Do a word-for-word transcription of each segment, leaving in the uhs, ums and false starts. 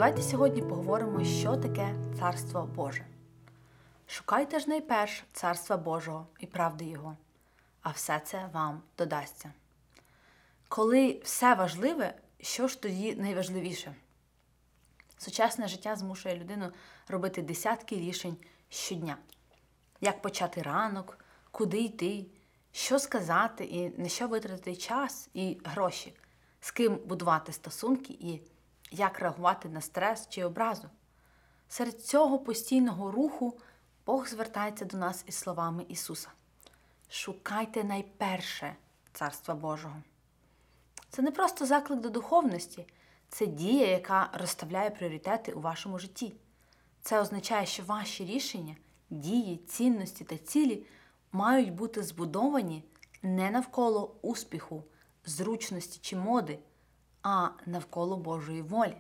Давайте сьогодні поговоримо, що таке Царство Боже. Шукайте ж найперш Царства Божого і правди Його, а все це вам додасться. Коли все важливе, що ж тоді найважливіше? Сучасне життя змушує людину робити десятки рішень щодня. Як почати ранок, куди йти, що сказати і на що витратити час і гроші, з ким будувати стосунки і як реагувати на стрес чи образу. Серед цього постійного руху Бог звертається до нас із словами Ісуса. Шукайте найперше Царства Божого. Це не просто заклик до духовності, це дія, яка розставляє пріоритети у вашому житті. Це означає, що ваші рішення, дії, цінності та цілі мають бути збудовані не навколо успіху, зручності чи моди, а навколо Божої волі.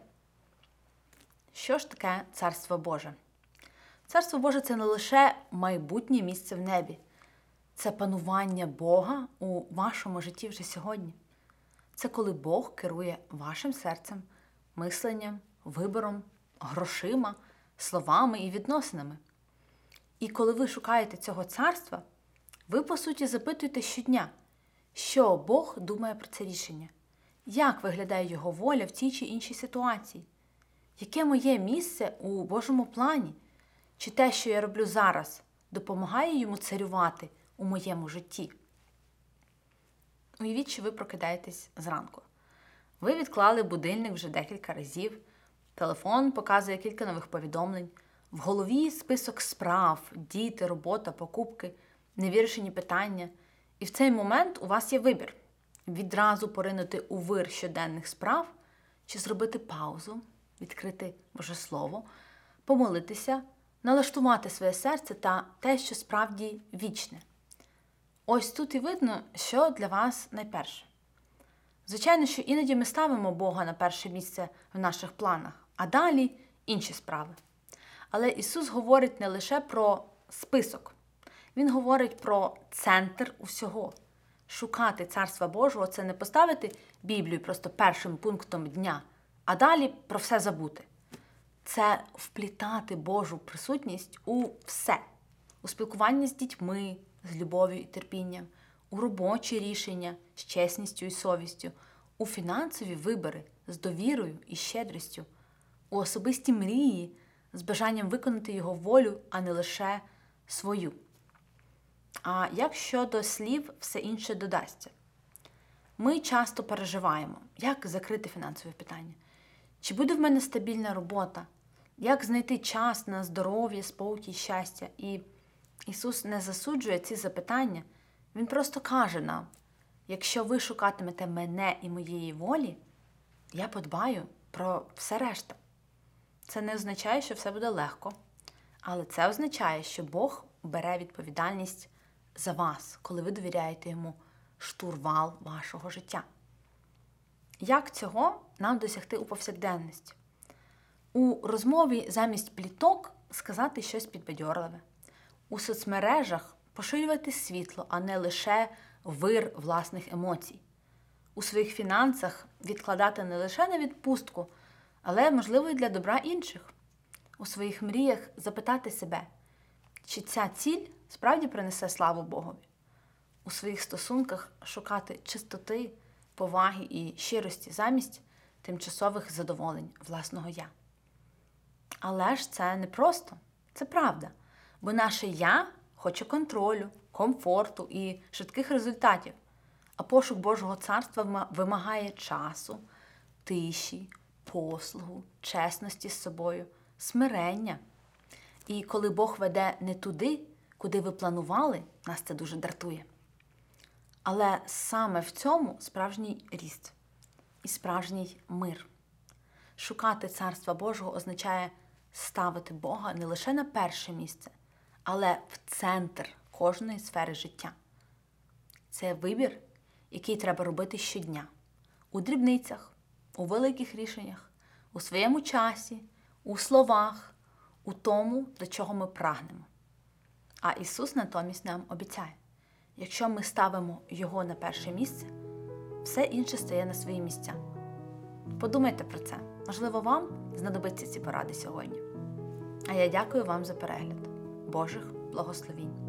Що ж таке Царство Боже? Царство Боже – це не лише майбутнє місце в небі. Це панування Бога у вашому житті вже сьогодні. Це коли Бог керує вашим серцем, мисленням, вибором, грошима, словами і відносинами. І коли ви шукаєте цього царства, ви, по суті, запитуєте щодня, що Бог думає про це рішення, як виглядає Його воля в тій чи іншій ситуації, яке моє місце у Божому плані, чи те, що я роблю зараз, допомагає Йому царювати у моєму житті. Уявіть, що ви прокидаєтесь зранку. Ви відклали будильник вже декілька разів, телефон показує кілька нових повідомлень, в голові список справ, діти, робота, покупки, невирішені питання. І в цей момент у вас є вибір – відразу поринути у вир щоденних справ чи зробити паузу, відкрити Боже Слово, помолитися, налаштувати своє серце та те, що справді вічне. Ось тут і видно, що для вас найперше. Звичайно, що іноді ми ставимо Бога на перше місце в наших планах, а далі інші справи. Але Ісус говорить не лише про список. Він говорить про центр усього. Шукати Царства Божого – це не поставити Біблію просто першим пунктом дня, а далі про все забути. Це вплітати Божу присутність у все. У спілкуванні з дітьми, з любов'ю і терпінням, у робочі рішення з чесністю і совістю, у фінансові вибори з довірою і щедрістю, у особисті мрії з бажанням виконати Його волю, а не лише свою. А як щодо слів, все інше додасться. Ми часто переживаємо, як закрити фінансові питання. Чи буде в мене стабільна робота? Як знайти час на здоров'я, спокій, щастя? І Ісус не засуджує ці запитання. Він просто каже нам, якщо ви шукатимете мене і моєї волі, я подбаю про все решта. Це не означає, що все буде легко, але це означає, що Бог бере відповідальність за вас, коли ви довіряєте Йому штурвал вашого життя. Як цього нам досягти у повсякденності? У розмові замість пліток сказати щось підбадьорливе. У соцмережах поширювати світло, а не лише вир власних емоцій. У своїх фінансах відкладати не лише на відпустку, але, можливо, і для добра інших. У своїх мріях запитати себе, чи ця ціль справді принесе славу Богові. У своїх стосунках шукати чистоти, поваги і щирості замість тимчасових задоволень власного «я». Але ж це не просто, це правда. Бо наше «я» хоче контролю, комфорту і швидких результатів. А пошук Божого царства вимагає часу, тиші, послугу, чесності з собою, смирення. І коли Бог веде не туди, куди ви планували, нас це дуже дратує. Але саме в цьому справжній ріст і справжній мир. Шукати Царства Божого означає ставити Бога не лише на перше місце, але в центр кожної сфери життя. Це вибір, який треба робити щодня. У дрібницях, у великих рішеннях, у своєму часі, у словах, у тому, до чого ми прагнемо. А Ісус натомість нам обіцяє, якщо ми ставимо Його на перше місце, все інше стає на свої місця. Подумайте про це. Можливо, вам знадобиться ці поради сьогодні. А я дякую вам за перегляд. Божих благословінь!